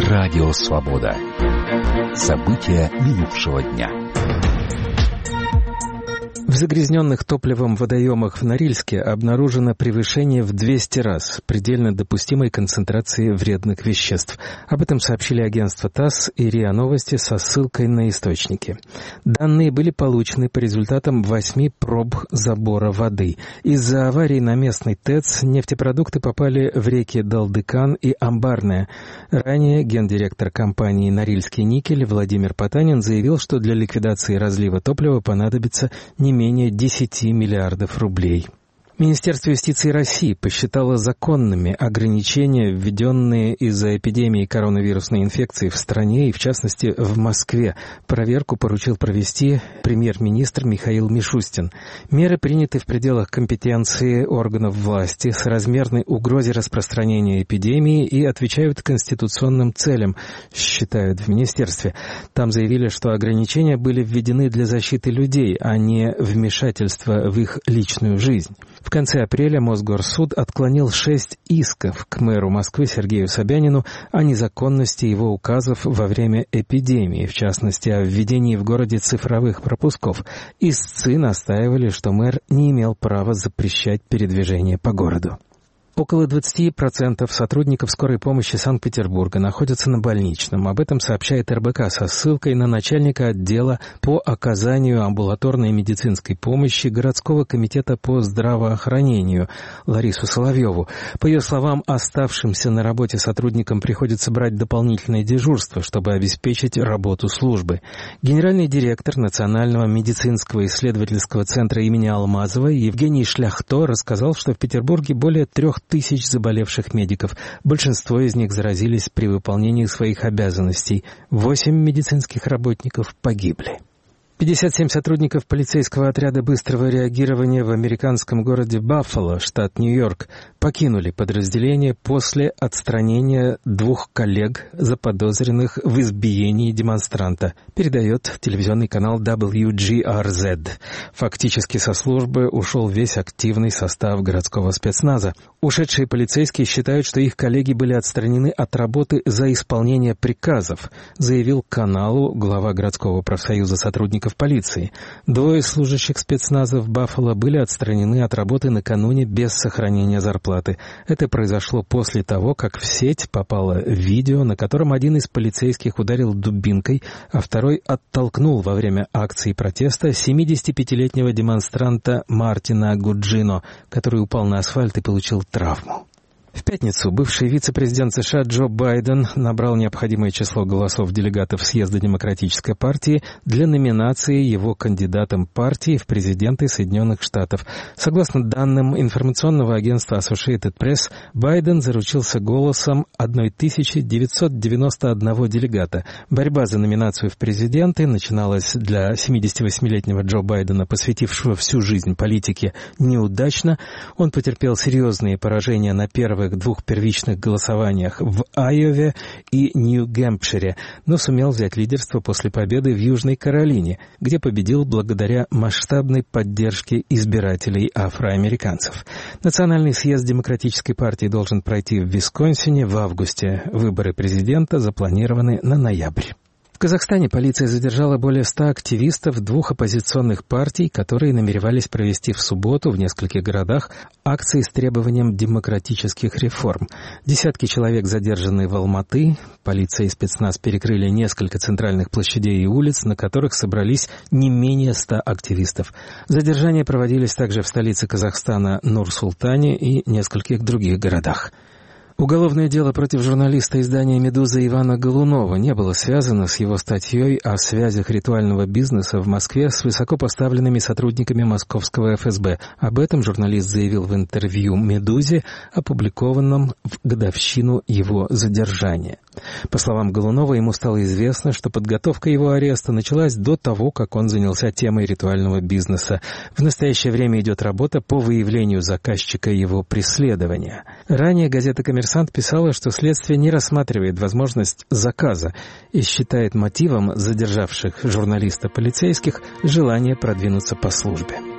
Радио Свобода. События минувшего дня. В загрязненных топливом водоемах в Норильске обнаружено превышение в 200 раз предельно допустимой концентрации вредных веществ. Об этом сообщили агентство ТАСС и РИА Новости со ссылкой на источники. Данные были получены по результатам 8 проб забора воды. Из-за аварии на местной ТЭЦ нефтепродукты попали в реки Далдыкан и Амбарная. Ранее гендиректор компании «Норильский никель» Владимир Потанин заявил, что для ликвидации разлива топлива понадобится не менее 10 миллиардов рублей. Министерство юстиции России посчитало законными ограничения, введенные из-за эпидемии коронавирусной инфекции в стране и, в частности, в Москве. Проверку поручил провести премьер-министр Михаил Мишустин. Меры приняты в пределах компетенции органов власти, соразмерной угрозе распространения эпидемии и отвечают конституционным целям, считают в министерстве. Там заявили, что ограничения были введены для защиты людей, а не вмешательства в их личную жизнь. В конце апреля Мосгорсуд отклонил 6 исков к мэру Москвы Сергею Собянину о незаконности его указов во время эпидемии, в частности, о введении в городе цифровых пропусков. Истцы настаивали, что мэр не имел права запрещать передвижение по городу. Около 20% сотрудников скорой помощи Санкт-Петербурга находятся на больничном. Об этом сообщает РБК со ссылкой на начальника отдела по оказанию амбулаторной медицинской помощи городского комитета по здравоохранению Ларису Соловьеву. По ее словам, оставшимся на работе сотрудникам приходится брать дополнительное дежурство, чтобы обеспечить работу службы. Генеральный директор Национального медицинского исследовательского центра имени Алмазовой Евгений Шляхто рассказал, что в Петербурге более 3000 заболевших медиков. Большинство из них заразились при выполнении своих обязанностей. 8 медицинских работников погибли. 57 сотрудников полицейского отряда быстрого реагирования в американском городе Баффало, штат Нью-Йорк, покинули подразделение после отстранения 2 коллег, заподозренных в избиении демонстранта, передает телевизионный канал WGRZ. Фактически со службы ушел весь активный состав городского спецназа. Ушедшие полицейские считают, что их коллеги были отстранены от работы за исполнение приказов, заявил каналу глава городского профсоюза сотрудников полиции. 2 служащих спецназа в Баффало были отстранены от работы накануне без сохранения зарплаты. Это произошло после того, как в сеть попало видео, на котором один из полицейских ударил дубинкой, а второй оттолкнул во время акции протеста 75-летнего демонстранта Мартина Гуджино, который упал на асфальт и получил травму. В пятницу бывший вице-президент США Джо Байден набрал необходимое число голосов делегатов съезда Демократической партии для номинации его кандидатом партии в президенты Соединенных Штатов. Согласно данным информационного агентства Associated Press, Байден заручился голосом 1991 делегата. Борьба за номинацию в президенты начиналась для 78-летнего Джо Байдена, посвятившего всю жизнь политике, неудачно. Он потерпел серьезные поражения на первых 2 первичных голосованиях в Айове и Нью-Гэмпшире, но сумел взять лидерство после победы в Южной Каролине, где победил благодаря масштабной поддержке избирателей афроамериканцев. Национальный съезд Демократической партии должен пройти в Висконсине в августе. Выборы президента запланированы на ноябрь. В Казахстане полиция задержала более 100 активистов 2 оппозиционных партий, которые намеревались провести в субботу в нескольких городах акции с требованием демократических реформ. Десятки человек задержаны в Алматы. Полиция и спецназ перекрыли несколько центральных площадей и улиц, на которых собрались не менее 100 активистов. Задержания проводились также в столице Казахстана Нур-Султане и нескольких других городах. Уголовное дело против журналиста издания «Медуза» Ивана Голунова не было связано с его статьей о связях ритуального бизнеса в Москве с высокопоставленными сотрудниками московского ФСБ. Об этом журналист заявил в интервью «Медузе», опубликованном в годовщину его задержания. По словам Голунова, ему стало известно, что подготовка его ареста началась до того, как он занялся темой ритуального бизнеса. В настоящее время идет работа по выявлению заказчика его преследования. Ранее газета «Коммерсант» писала, что следствие не рассматривает возможность заказа и считает мотивом задержавших журналиста полицейских желание продвинуться по службе.